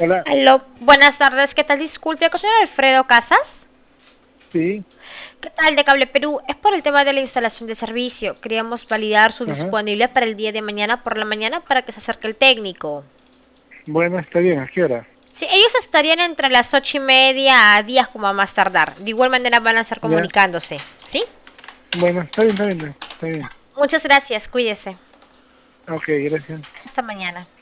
Hola, Aló, buenas tardes, ¿qué tal? Disculpe, ¿con el señor Alfredo Casas? sí, ¿Qué tal de Cable Perú? Es por el tema de la instalación de servicio. Queríamos validar su ajá. disponibilidad para el día de mañana por la mañana para que se acerque el técnico. Bueno, está bien, ¿a qué hora? Sí, ellos estarían entre las 8:30 a 10 como a más tardar. De igual manera van a estar Ya, comunicándose, ¿sí? bueno, está bien, está bien. Muchas gracias, cuídese. Ok, gracias. Hasta mañana.